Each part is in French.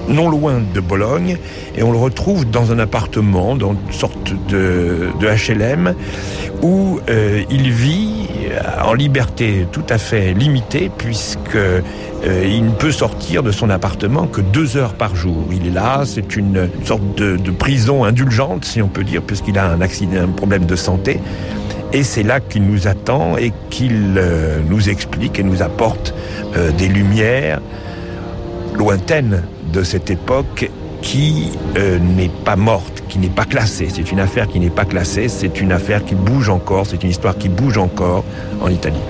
non loin de Bologne, et on le retrouve dans un appartement, dans une sorte de HLM, où il vit en liberté tout à fait limitée, puisque il ne peut sortir de son appartement que 2 heures par jour. Il est là, c'est une sorte de prison indulgente, si on peut dire, puisqu'il a un accident, un problème de santé. Et c'est là qu'il nous attend et qu'il nous explique et nous apporte des lumières lointaines de cette époque qui n'est pas morte, qui n'est pas classée. C'est une affaire qui n'est pas classée, c'est une affaire qui bouge encore, c'est une histoire qui bouge encore en Italie.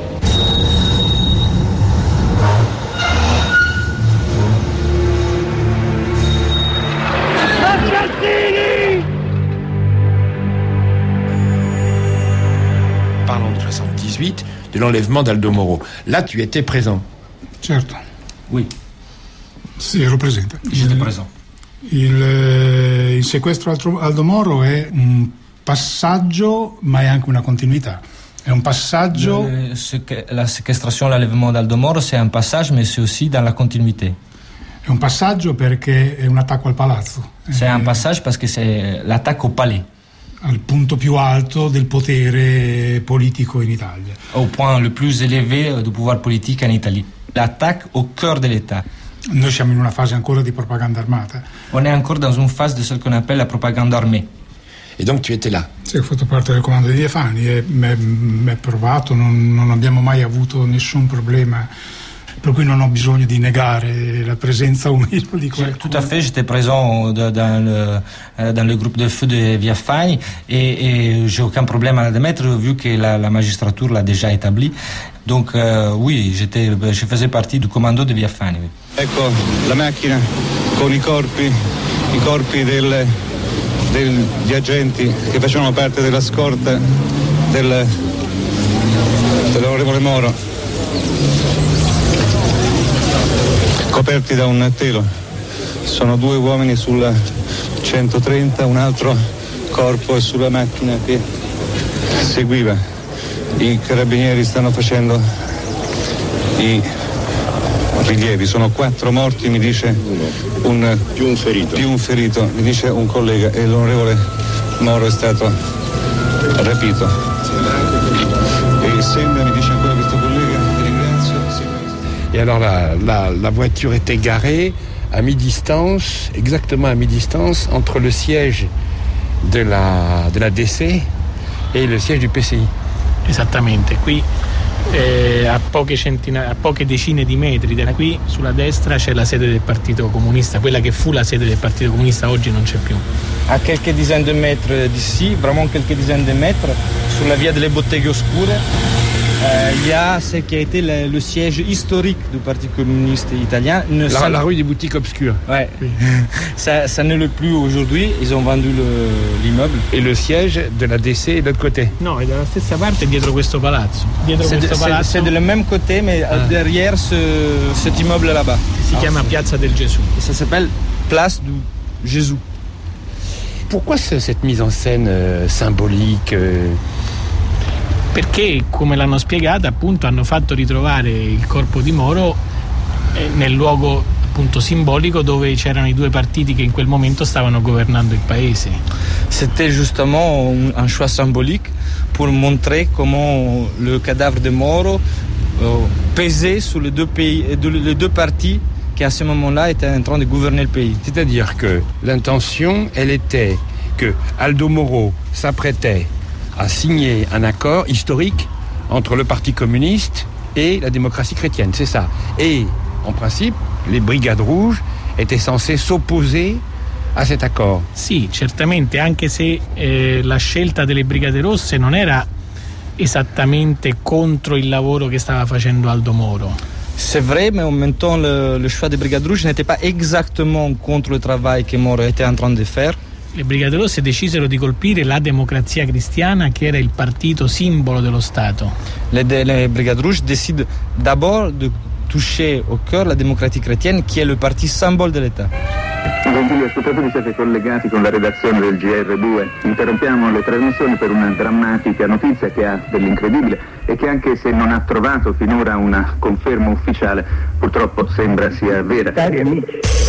Parlons de 78, de l'enlèvement d'Aldo Moro. Là, tu étais présent. Certo. Oui. Sì, ero presente. J'étais présent. Il sequestro Aldo Moro è un passaggio, ma è anche una continuità. È un passaggio. La séquestration, l'enlèvement d'Aldo Moro, c'est un passage, mais c'est aussi dans la continuité. È un passaggio perché è un attacco al palazzo. C'est un passage parce que c'est l'attaque au palais. Al punto più alto del potere politico in Italia. Au point le plus élevé du pouvoir politique en Italie. L'attaque au cœur de l'État. Noi siamo in una fase ancora di propaganda armata. On est encore dans une phase de ce qu'on appelle la propagande armée. Et donc tu étais là. Sì, ho fatto parte del comando di Via Fani e mi è provato, non abbiamo mai avuto nessun problema, per cui non ho bisogno di negare la presenza o meno di qualcuno. Tout à fait, j'étais présent dans le groupe de feu de Via Fani et j'ai aucun problème à l'admettre vu que la magistrature l'a déjà établi. Donc oui, je faisais partie du commando de Via Fani. Oui. Ecco la macchina con i corpi degli agenti che facevano parte della scorta dell'onorevole Moro, coperti da un telo. Sono 2 uomini sulla 130, un altro corpo è sulla macchina che seguiva. I carabinieri stanno facendo i rilievi, sono 4 morti, mi dice più un ferito, mi dice un collega, e l'onorevole Moro è stato rapito. E sembra, mi dice ancora questo collega, ti ringrazio. Et alors la voiture était garée à mi-distance, exactement à mi-distance, entre le siège de la DC et le siège du PCI. Esattamente, qui a poche decine di metri da qui sulla destra c'è la sede del Partito Comunista, quella che fu la sede del Partito Comunista oggi non c'è più. À quelques dizaines de mètres d'ici, vraiment quelques dizaines de mètres, sur la via delle Botteghe Oscure, il y a ce qui a été le siège historique du Parti communiste italien. La rue des boutiques obscures. Ouais. Ça ne l'est plus aujourd'hui, ils ont vendu l'immeuble. Et le siège de la DC est de l'autre côté. No, è dalla stessa parte dietro questo palazzo. C'est de le même côté, mais derrière cet immeuble là-bas. Si chiama Piazza del Gesù. Et ça s'appelle Place du Jésus. Pourquoi cette mise en scène symbolique Perché, come l'hanno spiegata, appunto hanno fatto ritrovare il corpo di Moro nel luogo appunto simbolico dove c'erano i 2 partiti che in quel momento stavano governando il paese. C'était justement un choix symbolique pour montrer comment le cadavre de Moro pesait sur les 2 partis qui à ce moment-là étaient en train de gouverner le pays. C'est-à-dire que l'intention, elle était que Aldo Moro s'apprêtait à signer un accord historique entre le Parti communiste et la démocratie chrétienne, c'est ça. Et, en principe, les brigades rouges étaient censées s'opposer a cet accord. Sì, certamente, anche se la scelta delle Brigate Rosse non era esattamente contro il lavoro che stava facendo Aldo Moro. C'est vrai, mais en même temps, le choix des Brigades Rouges n'était pas exactement contre le travail que Moro était en train de faire. Le Brigate Rosse decisero di colpire la Democrazia Cristiana, che era il partito simbolo dello Stato. Les Brigades Rouges décident d'abord de toucher au cœur la démocratie chrétienne, qui est le parti symbole de l'État. Gentili ascoltatori, siete collegati con la redazione del GR2. Interrompiamo le trasmissioni per una drammatica notizia che ha dell'incredibile e che, anche se non ha trovato finora una conferma ufficiale, purtroppo sembra sia vera. Cari amici,